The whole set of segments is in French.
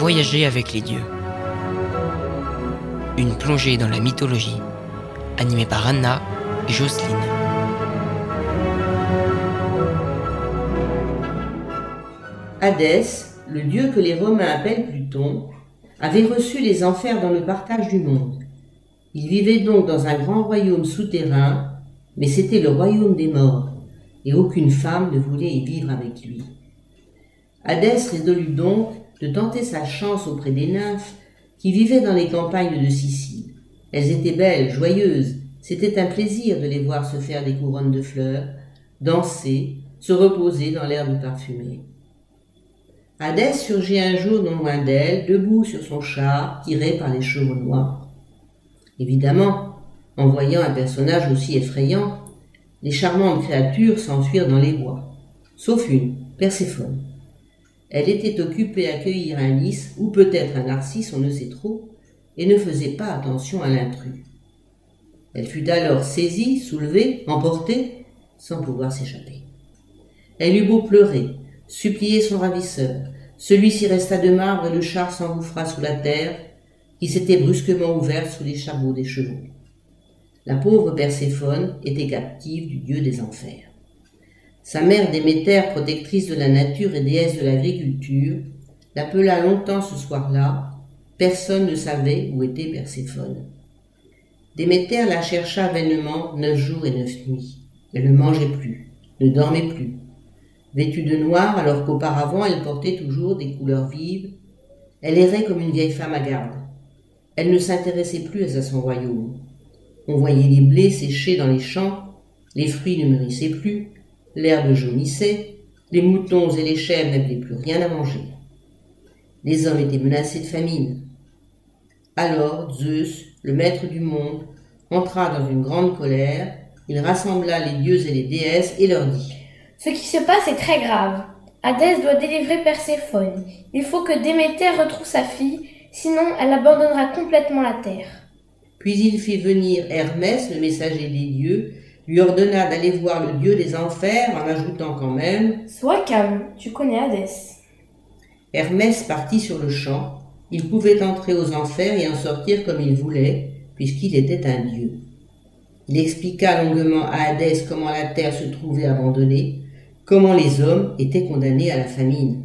Voyager avec les dieux. Une plongée dans la mythologie, animée par Anna et Jocelyne. Hadès, le dieu que les Romains appellent Pluton, avait reçu les enfers dans le partage du monde. Il vivait donc dans un grand royaume souterrain, mais c'était le royaume des morts, et aucune femme ne voulait y vivre avec lui. Hadès résolut donc de tenter sa chance auprès des nymphes qui vivaient dans les campagnes de Sicile. Elles étaient belles, joyeuses, c'était un plaisir de les voir se faire des couronnes de fleurs, danser, se reposer dans l'herbe parfumée. Hadès surgit un jour non loin d'elle, debout sur son char, tiré par les chevaux noirs. Évidemment, en voyant un personnage aussi effrayant, les charmantes créatures s'enfuirent dans les bois, sauf une, Perséphone. Elle était occupée à cueillir un lys, ou peut-être un narcisse, on ne sait trop, et ne faisait pas attention à l'intrus. Elle fut alors saisie, soulevée, emportée, sans pouvoir s'échapper. Elle eut beau pleurer, supplier son ravisseur, celui-ci resta de marbre et le char s'engouffra sous la terre, qui s'était brusquement ouverte sous les chameaux des chevaux. La pauvre Perséphone était captive du dieu des enfers. Sa mère Déméter, protectrice de la nature et déesse de l'agriculture, l'appela longtemps ce soir-là. Personne ne savait où était Perséphone. Déméter la chercha vainement 9 jours et 9 nuits. Elle ne mangeait plus, ne dormait plus. Vêtue de noir alors qu'auparavant elle portait toujours des couleurs vives, elle errait comme une vieille femme à garde. Elle ne s'intéressait plus à son royaume. On voyait les blés sécher dans les champs, les fruits ne mûrissaient plus, l'herbe jaunissait, les moutons et les chèvres n'avaient plus rien à manger. Les hommes étaient menacés de famine. Alors Zeus, le maître du monde, entra dans une grande colère, il rassembla les dieux et les déesses et leur dit « Ce qui se passe est très grave. Hadès doit délivrer Perséphone. Il faut que Déméter retrouve sa fille, sinon elle abandonnera complètement la terre. » Puis il fit venir Hermès, le messager des dieux, lui ordonna d'aller voir le dieu des enfers en ajoutant quand même « Sois calme, tu connais Hadès. » Hermès partit sur le champ. Il pouvait entrer aux enfers et en sortir comme il voulait, puisqu'il était un dieu. Il expliqua longuement à Hadès comment la terre se trouvait abandonnée, comment les hommes étaient condamnés à la famine.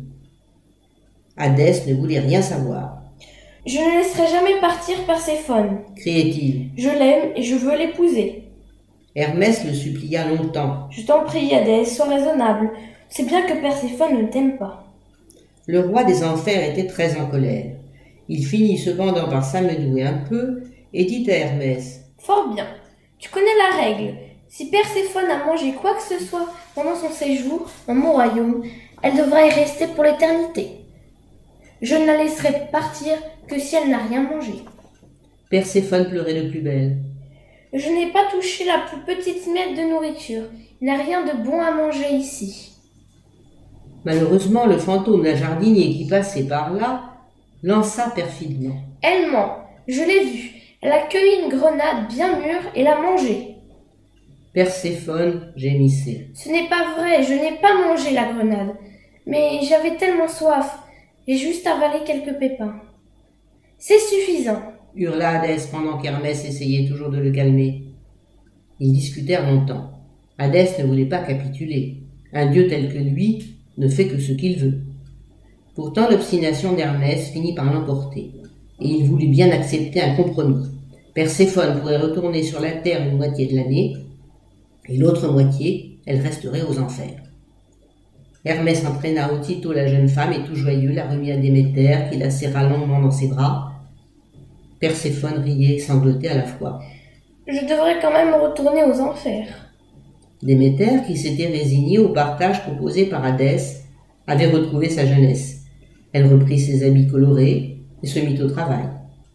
Hadès ne voulait rien savoir. « Je ne laisserai jamais partir Perséphone, » criait-il. « Je l'aime et je veux l'épouser. » Hermès le supplia longtemps. « Je t'en prie, Hadès, sois raisonnable. C'est bien que Perséphone ne t'aime pas. » Le roi des enfers était très en colère. Il finit cependant par s'amadouer un peu et dit à Hermès « Fort bien, tu connais la règle. Si Perséphone a mangé quoi que ce soit pendant son séjour dans mon royaume, elle devra y rester pour l'éternité. Je ne la laisserai partir que si elle n'a rien mangé. » Perséphone pleurait de plus belle. « Je n'ai pas touché la plus petite miette de nourriture. Il n'y a rien de bon à manger ici. » Malheureusement, le fantôme d'un jardinier qui passait par là lança perfidement. « Elle ment, je l'ai vue. Elle a cueilli une grenade bien mûre et l'a mangée. » Perséphone gémissait. « Ce n'est pas vrai, je n'ai pas mangé la grenade. Mais j'avais tellement soif. J'ai juste avalé quelques pépins. »« C'est suffisant, » hurla Hadès pendant qu'Hermès essayait toujours de le calmer. Ils discutèrent longtemps. Hadès ne voulait pas capituler. Un dieu tel que lui ne fait que ce qu'il veut. Pourtant, l'obstination d'Hermès finit par l'emporter, et il voulut bien accepter un compromis. Perséphone pourrait retourner sur la terre une moitié de l'année, et l'autre moitié, elle resterait aux enfers. Hermès entraîna aussitôt la jeune femme et tout joyeux la remit à Déméter, qui la serra longuement dans ses bras. Perséphone riait et sanglotait à la fois. « Je devrais quand même retourner aux enfers. » Déméter, qui s'était résignée au partage proposé par Hadès, avait retrouvé sa jeunesse. Elle reprit ses habits colorés et se mit au travail.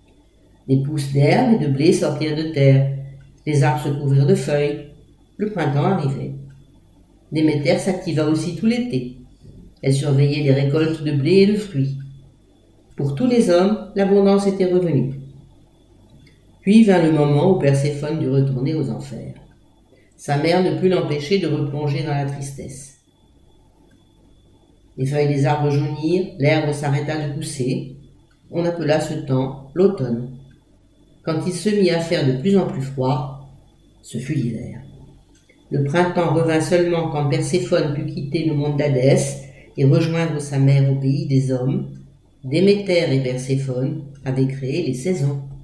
Des pousses d'herbe et de blé sortirent de terre. Les arbres se couvrirent de feuilles. Le printemps arrivait. Déméter s'activa aussi tout l'été. Elle surveillait les récoltes de blé et de fruits. Pour tous les hommes, l'abondance était revenue. Puis vint le moment où Perséphone dut retourner aux enfers. Sa mère ne put l'empêcher de replonger dans la tristesse. Les feuilles des arbres jaunirent, l'herbe s'arrêta de pousser, on appela ce temps l'automne. Quand il se mit à faire de plus en plus froid, ce fut l'hiver. Le printemps revint seulement quand Perséphone put quitter le monde d'Hadès et rejoindre sa mère au pays des hommes. Déméter et Perséphone avaient créé les saisons.